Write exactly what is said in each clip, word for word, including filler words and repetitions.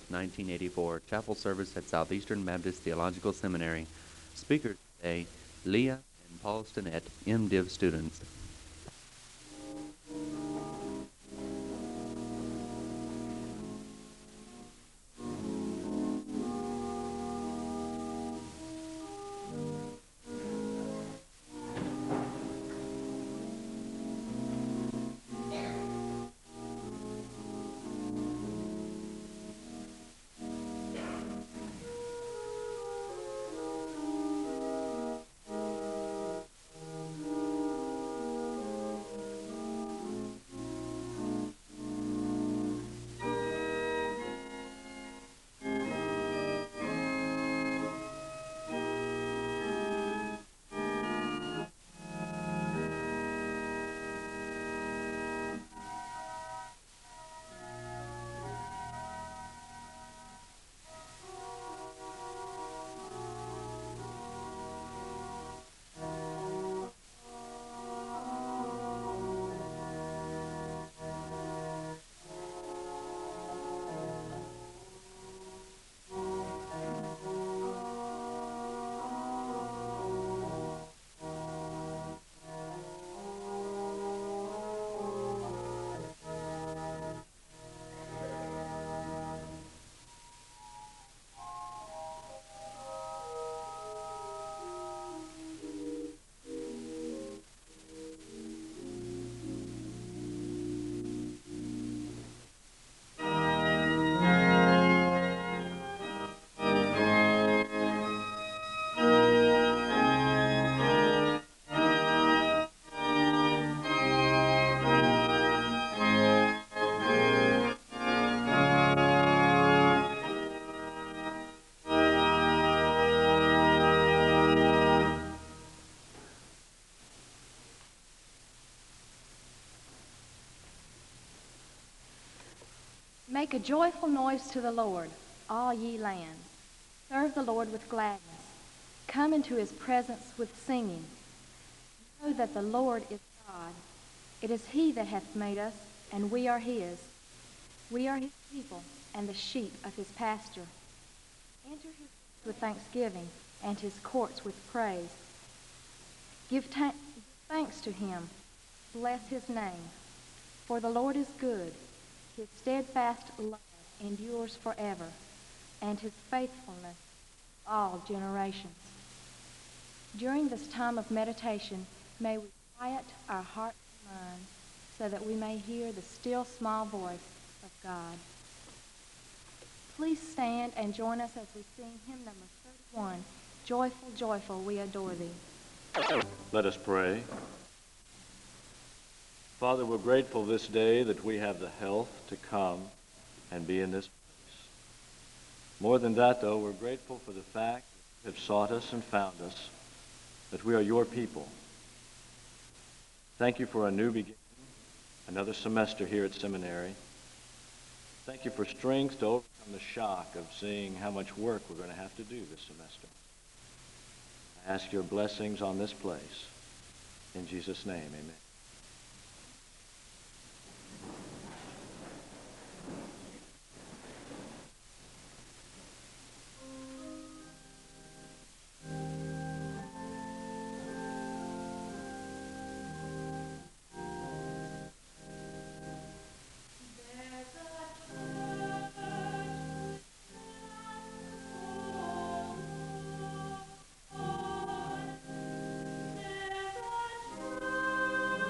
nineteen eighty-four, chapel service at Southeastern Baptist Theological Seminary. Speakers today, Leah and Paul Stinnett, MDiv students. Make a joyful noise to the Lord, all ye lands. Serve the Lord with gladness. Come into his presence with singing. Know that the Lord is God. It is he that hath made us, and we are his. We are his people, and the sheep of his pasture. Enter his gates with thanksgiving, and his courts with praise. Give ta- thanks to him. Bless his name. For the Lord is good. His steadfast love endures forever, and his faithfulness all generations. During this time of meditation, may we quiet our hearts and minds so that we may hear the still small voice of God. Please stand and join us as we sing hymn number thirty-one, Joyful, Joyful, We Adore Thee. Let us pray. Father, we're grateful this day that we have the health to come and be in this place. More than that, though, we're grateful for the fact that you have sought us and found us, that we are your people. Thank you for a new beginning, another semester here at seminary. Thank you for strength to overcome the shock of seeing how much work we're going to have to do this semester. I ask your blessings on this place. In Jesus' name, amen. There's a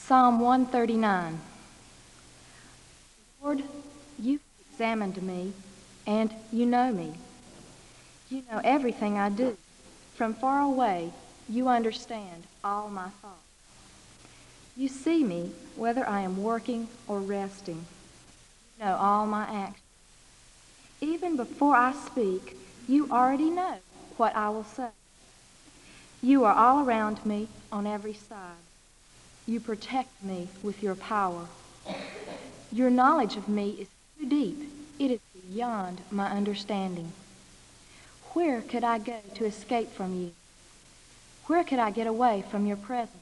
Psalm one thirty-nine. Lord, you've examined me, and you know me. You know everything I do. From far away, you understand all my thoughts. You see me, whether I am working or resting. You know all my actions. Even before I speak, you already know what I will say. You are all around me on every side. You protect me with your power. Your knowledge of me is too deep. It is beyond my understanding. Where could I go to escape from you? Where could I get away from your presence?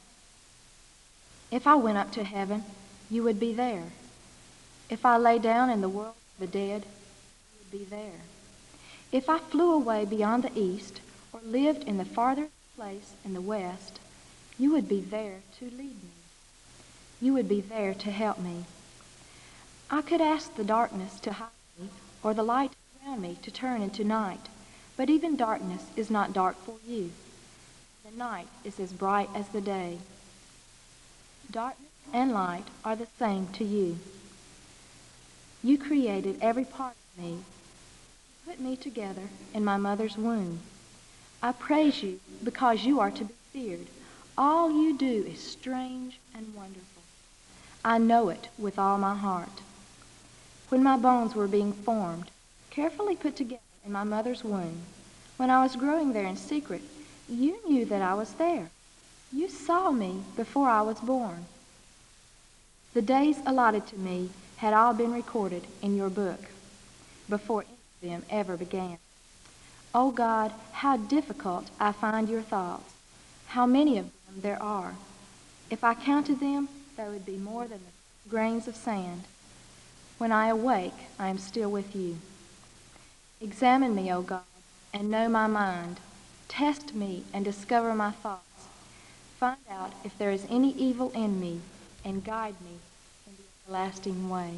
If I went up to heaven, you would be there. If I lay down in the world of the dead, you would be there. If I flew away beyond the east, or lived in the farthest place in the west, you would be there to lead me. You would be there to help me. I could ask the darkness to hide me, or the light around me to turn into night, but even darkness is not dark for you. The night is as bright as the day. Darkness and light are the same to you. You created every part of me. You put me together in my mother's womb. I praise you because you are to be feared. All you do is strange and wonderful. I know it with all my heart. When my bones were being formed, carefully put together in my mother's womb, when I was growing there in secret, you knew that I was there. You saw me before I was born. The days allotted to me had all been recorded in your book before any of them ever began. Oh God, how difficult I find your thoughts. How many of them there are. If I counted them, there would be more than the grains of sand. When I awake, I am still with you. Examine me, O God, and know my mind. Test me and discover my thoughts. Find out if there is any evil in me, and guide me in the everlasting way.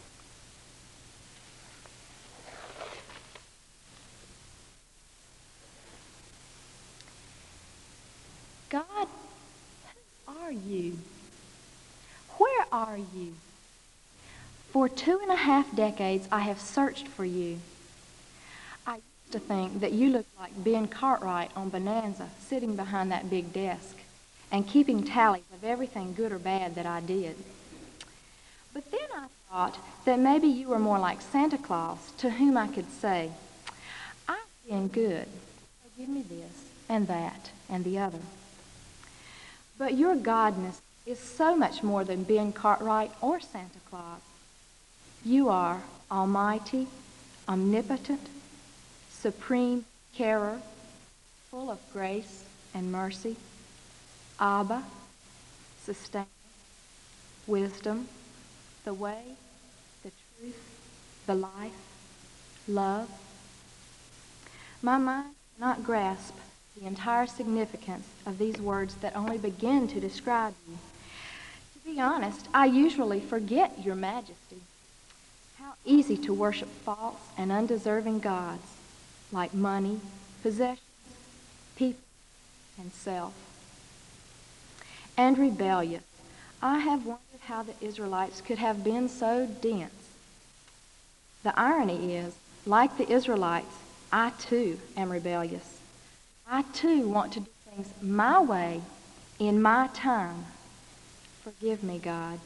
God, who are you? Where are you? For two and a half decades, I have searched for you. I used to think that you looked like Ben Cartwright on Bonanza, sitting behind that big desk and keeping tally of everything good or bad that I did. But then I thought that maybe you were more like Santa Claus, to whom I could say, I've been good, so give me this and that and the other. But your godness is so much more than Ben Cartwright or Santa Claus. You are almighty, omnipotent, supreme carer, full of grace and mercy, Abba, sustainer, wisdom, the way, the truth, the life, love. My mind cannot grasp the entire significance of these words that only begin to describe you. To be honest, I usually forget your majesty. How easy to worship false and undeserving gods like money, possessions, people, and self. And rebellious. I have wondered how the Israelites could have been so dense. The irony is, like the Israelites, I too am rebellious. I too want to do things my way, in my time. Forgive me, God.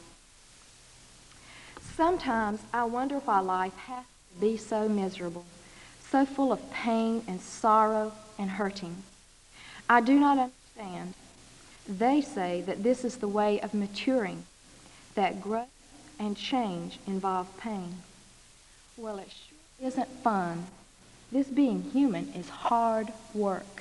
Sometimes I wonder why life has to be so miserable, so full of pain and sorrow and hurting. I do not understand. They say that this is the way of maturing, that growth and change involve pain. Well, it sure isn't fun. This being human is hard work.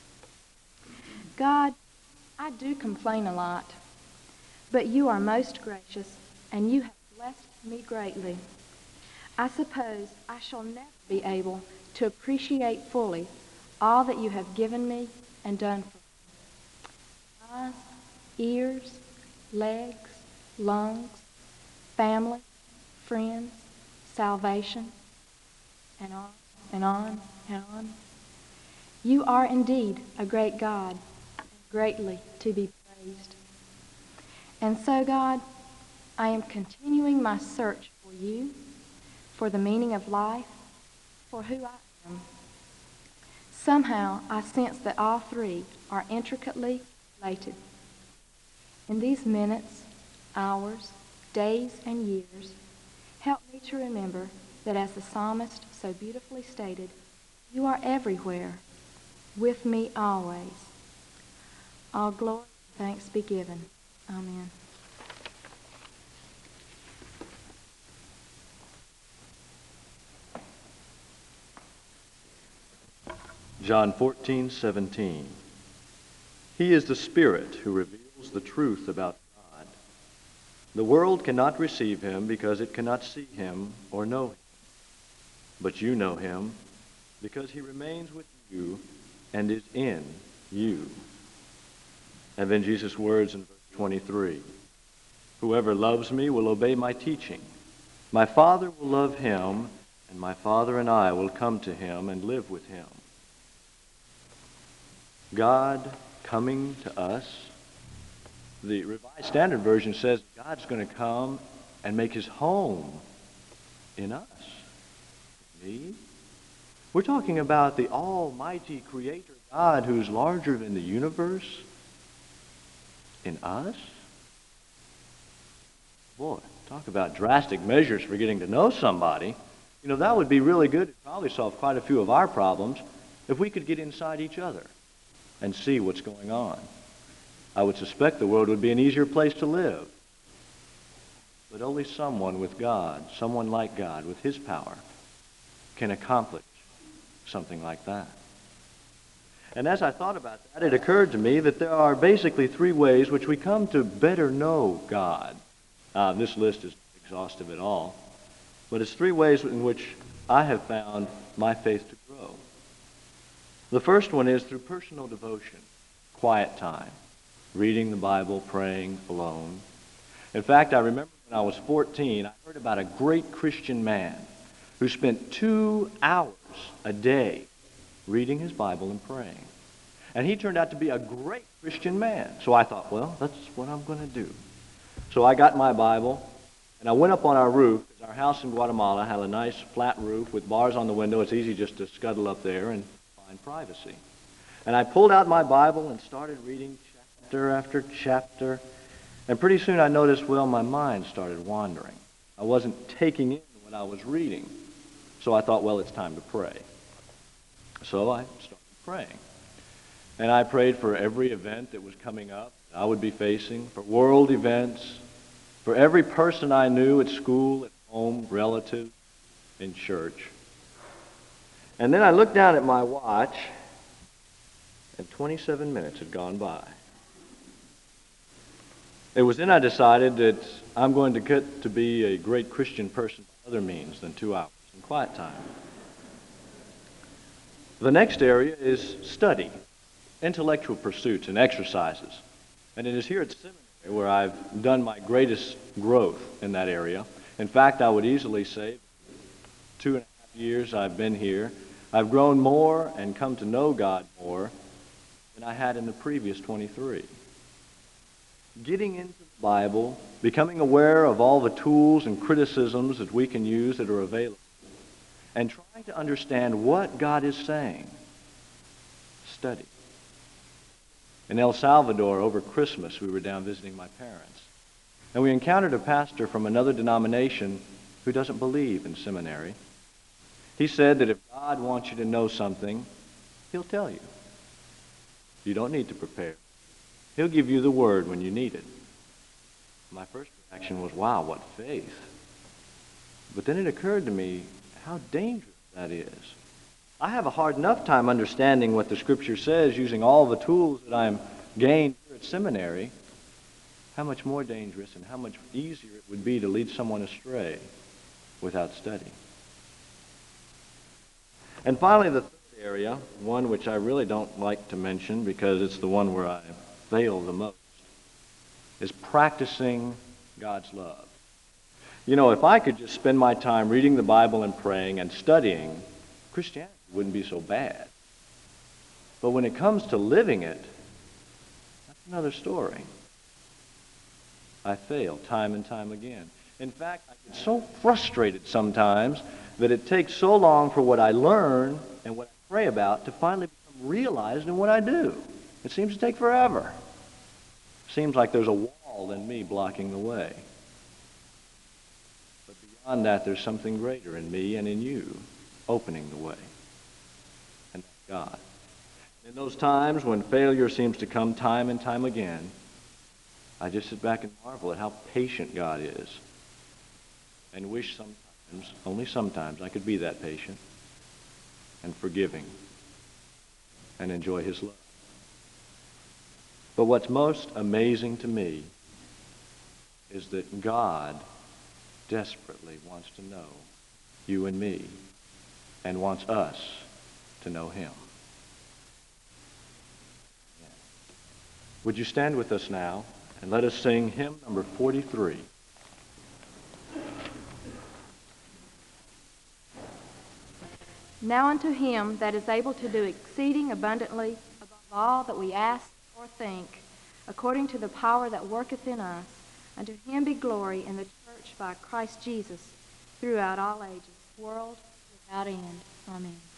God, I do complain a lot, but you are most gracious, and you have blessed me greatly. I suppose I shall never be able to appreciate fully all that you have given me and done for me. Eyes, ears, legs, lungs, family, friends, salvation, and on and on and on. You are indeed a great God, and greatly to be praised. And so, God, I am continuing my search for you, for the meaning of life, for who I am. Somehow, I sense that all three are intricately related. In these minutes, hours, days, and years, help me to remember that, as the psalmist so beautifully stated, you are everywhere, with me always. All glory and thanks be given. Amen. John fourteen seventeen. He is the Spirit who reveals the truth about God. The world cannot receive him because it cannot see him or know him. But you know him because he remains with you and is in you. And then Jesus' words in verse twenty-three. Whoever loves me will obey my teaching. My Father will love him, and my Father and I will come to him and live with him. God coming to us. The Revised Standard Version says God's going to come and make his home in us. Me? We're talking about the almighty creator God who's larger than the universe in us. Boy, talk about drastic measures for getting to know somebody. You know, that would be really good. It'd probably solve quite a few of our problems if we could get inside each other and see what's going on. I would suspect the world would be an easier place to live. But only someone with God, someone like God with his power, can accomplish something like that. And as I thought about that, it occurred to me that there are basically three ways which we come to better know God. Uh, this list is exhaustive at all, but it's three ways in which I have found my faith to grow. The first one is through personal devotion, quiet time, reading the Bible, praying alone. In fact, I remember when I was fourteen, I heard about a great Christian man who spent two hours a day reading his Bible and praying. And he turned out to be a great Christian man. So I thought, well, that's what I'm going to do. So I got my Bible, and I went up on our roof, because our house in Guatemala had a nice flat roof with bars on the window. It's easy just to scuttle up there and find privacy. And I pulled out my Bible and started reading chapter after chapter. And pretty soon I noticed, well, my mind started wandering. I wasn't taking in what I was reading. So I thought, well, it's time to pray. So I started praying. And I prayed for every event that was coming up that I would be facing, for world events, for every person I knew at school, at home, relative, in church. And then I looked down at my watch, and twenty-seven minutes had gone by. It was then I decided that I'm going to get to be a great Christian person by other means than two hours in quiet time. The next area is study, intellectual pursuits and exercises. And it is here at seminary where I've done my greatest growth in that area. In fact, I would easily say, two and a half years I've been here, I've grown more and come to know God more than I had in the previous twenty-three. Getting into the Bible, becoming aware of all the tools and criticisms that we can use that are available, and trying to understand what God is saying. Study. In El Salvador over Christmas, we were down visiting my parents, and we encountered a pastor from another denomination who doesn't believe in seminary. He said that if God wants you to know something, he'll tell you. You don't need to prepare. He'll give you the word when you need it. My first reaction was, wow, what faith. But then it occurred to me how dangerous that is. I have a hard enough time understanding what the Scripture says using all the tools that I'm gained here at seminary. How much more dangerous and how much easier it would be to lead someone astray without study. And finally, the third area, one which I really don't like to mention because it's the one where I fail the most, is practicing God's love. You know, if I could just spend my time reading the Bible and praying and studying, Christianity wouldn't be so bad. But when it comes to living it, that's another story. I fail time and time again. In fact, I get so frustrated sometimes that it takes so long for what I learn and what I pray about to finally become realized in what I do. It seems to take forever. It seems like there's a wall in me blocking the way. But beyond that, there's something greater in me and in you, opening the way. And that's God. In those times when failure seems to come time and time again, I just sit back and marvel at how patient God is and wish sometimes, only sometimes, I could be that patient and forgiving and enjoy his love. But what's most amazing to me is that God desperately wants to know you and me and wants us to know him. Would you stand with us now and let us sing hymn number forty-three. Now unto him that is able to do exceeding abundantly above all that we ask or think, according to the power that worketh in us, unto him be glory in the church by Christ Jesus throughout all ages, world without end. Amen.